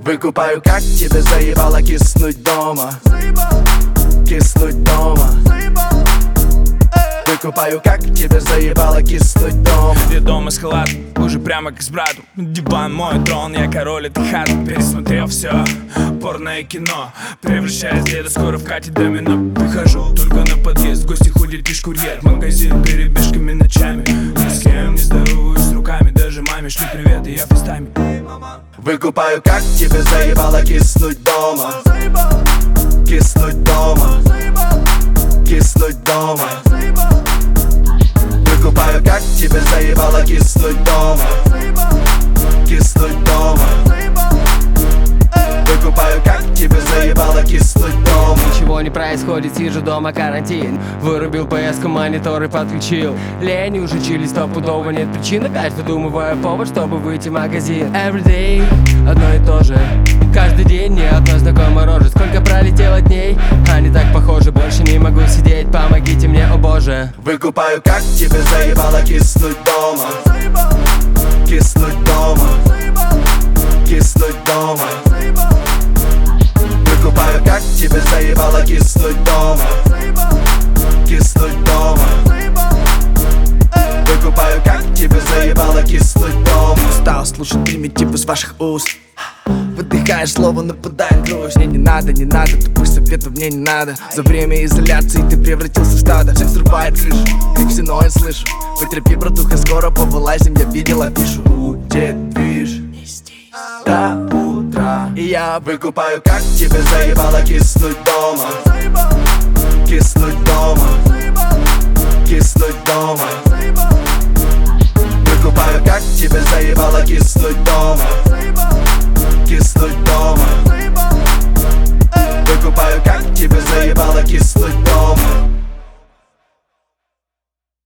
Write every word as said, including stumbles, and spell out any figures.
Выкупаю, как тебе заебало киснуть дома. Киснуть дома. Выкупаю, как тебе заебало киснуть дома. Я дома с халатом, уже прямо как с братом. Диван мой трон, я король этой хаты. Пересмотрел все, порное кино. Превращаюсь в деда, скоро в Кате домино. Выхожу только на подъезд, в гости ходит лишь курьер. Магазин перебежками ночами. Ни с кем не здороваюсь руками. Даже маме шлю привет, и я фейстайме. Выкупаю, как тебе заебало киснуть дома. Киснуть дома. Киснуть дома. Выкупаю, как тебе заебало киснуть дома. Киснуть дома. Выкупаю, как тебе заебало киснуть дома. Ничего не происходит, сижу дома, карантин. Вырубил пэ эс-ку, мониторы подключил. Лень уже чили, стопудово нет причин. Опять выдумываю повод, чтобы выйти в магазин. Everyday, одно и то же. Каждый день ни одной знакомой рожи. Сколько пролетело дней, они так похожи. Больше не могу сидеть, помогите мне, о боже. Выкупаю, как тебе заебало киснуть дома. Киснуть дома. Киснуть дома. Выкупаю, как тебе заебало киснуть дома. Киснуть дома. Выкупаю, как тебе заебало киснуть дома. Устал слушать примитив из ваших уст. Выдыхаешь слово, нападает грусть. Мне не надо, не надо, тупых советов мне не надо. За время изоляции ты превратился в стадо. Всех взрывает крышу, крик всено я слышу. Потерпи, братуха, скоро повылазим, я видел афишу. Будет движ до утра. И я выкупаю, как тебе заебало киснуть дома. Киснуть дома. Киснуть дома. Выкупаю, как тебе заебало киснуть дома.